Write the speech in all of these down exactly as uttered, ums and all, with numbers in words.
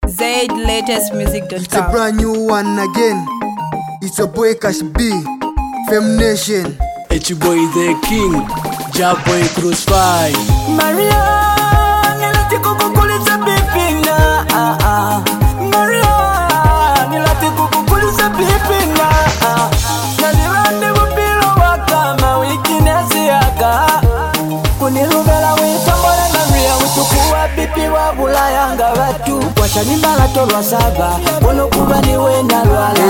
Zaid latest music dot com. It's a brand new one again. It's your boy Cash B, Fem Nation. It's your boy the King, Jab Boy Crossfire. Maria, nilati kukukuliza pipina. Ah ah. Maria, nilati kukukuliza pipina. Ah. Nalirande bupilo wakama wikinesi yaka. Kunilubela witambole Maria utukuwa pipi wa bulayanga watu. Wachanimbala tolwa saba, bono kuba niwe na lwala.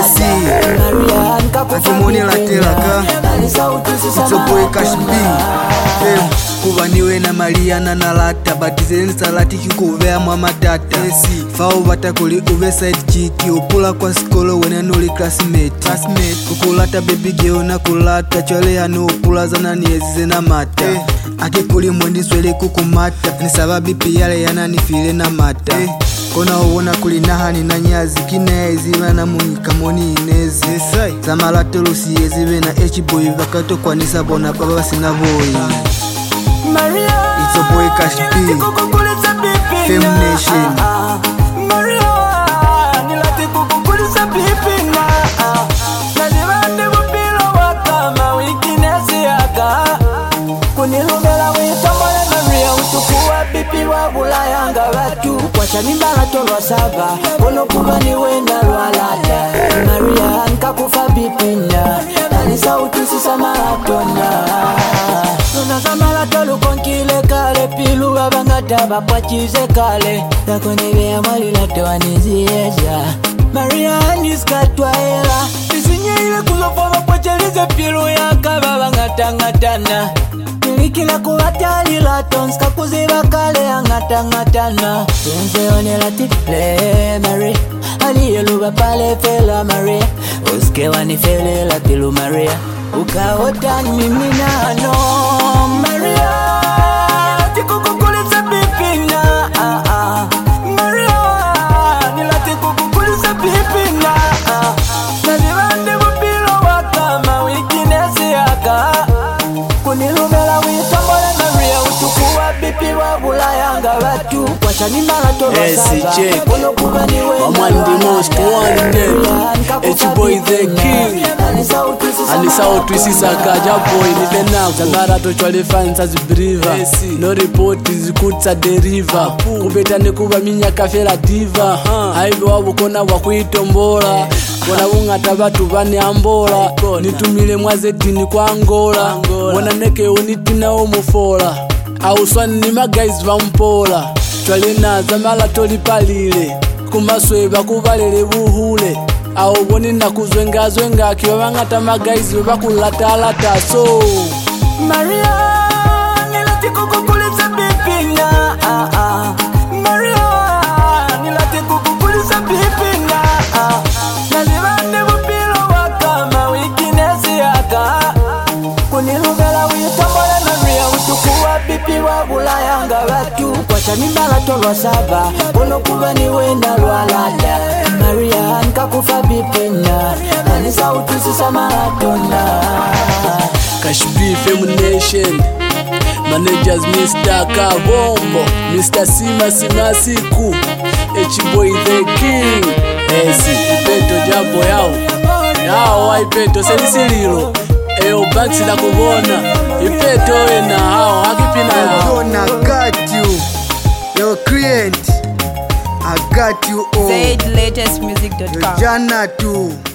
Maria, Akimoni la telaka. It's your boy Cash B, Fem. Kuba niwe na Maria na nalata. Batizeni salati kikuvea mwa matata. Fao batakuli uve side chiki. Upula kwa skolo wene nuli classmate. Kukulata baby geo na kulata. Chwele hanu upula zana niezize na mata. Akikuli mwendi swele kukumata. Ni sababi piyale yana nifile na mata. Kona uwona kulinahani na nyazi. Kina eziva na munika moni inezi. Zamalato lusi ezive na H-boy. Vakato kwa nisa bona baba sina boy. Maria, it's your boy Cash B, Fem Nation. Maria, nilati kukukuliza pipina. Nalirande bupilo wakama wikinesi yaka. Kunilubela witambole Maria utukuwa pipi wa bulayanga watu. Wachanimbala tolwa saba, bono kuba niwe na lwalata. Maria, nkakufa pipina. Nalisa utusisa maratona. Nuna zamala tolu konkile kale. Pilu wabangata bapwachize kale. Tako nivea mwali latoa nizieza. Maria niskatwa hela. Isinye ile kuzofa bapwachelize pilu yaka babangata ngatana. Nilikila kubatali latonska kuziba kale angata ngatana. Yenze onela tiple Maria. Aliye luba pale fela Maria. Uske wanifele la pilu Maria. Ukaota mimina no Maria, tikukukuliza pipina. Ah ah. Maria, nilati kukukuliza pipina. Ah. Nalirande bupilo wakama wikinesi yaka. Kunilubela witambole Maria utukuwa pipi wa bulayanga watu. Wachanimbala tolwa saba, bono kuba niwe na lwala. the most wanted. It's your boy the King. Alisa utwisisa kaja boy nifena Zangara tochwale fans as believer. No report zikutsa deriva. Kubeta nekuba minya kafera diva. Haive wabo kona wakuitombola. Wana ungata batu bane ambola. Nitumile mwaze dini kwa Angola. Wana neke unitina omufola. Auswani ni magays vampola. Chwale na zamala toli palile. Kumasweba kubalele buhule. Aho boni nakuzwenga zwenga kiwa bangata magays bakulata lata so Maria, nilati kukukuliza pipina. Ah ah. Maria, nilati kukukuliza pipina. Ah. Nalirande bupilo wakama wikinesi yaka. Kunilubela witambole Maria utukuwa pipi wa bulayanga watu. Wachanimbala tolwa saba, bono kuba niwe na lwalata. Maria, nkakufa pipina. Nalisa utusisa maratona. Cash B, Fem Nation. Managers Mister Kabombo, Mister Sima Sima Siku, H-boy the King. Esi, ipeto jambo yao. Yao wa ipeto selisililo. Eyo banks la kubona. Ipeto wena hao hakipina yao. Gonna got you, your client. I got you all. Zaid latest music dot com. Jana too.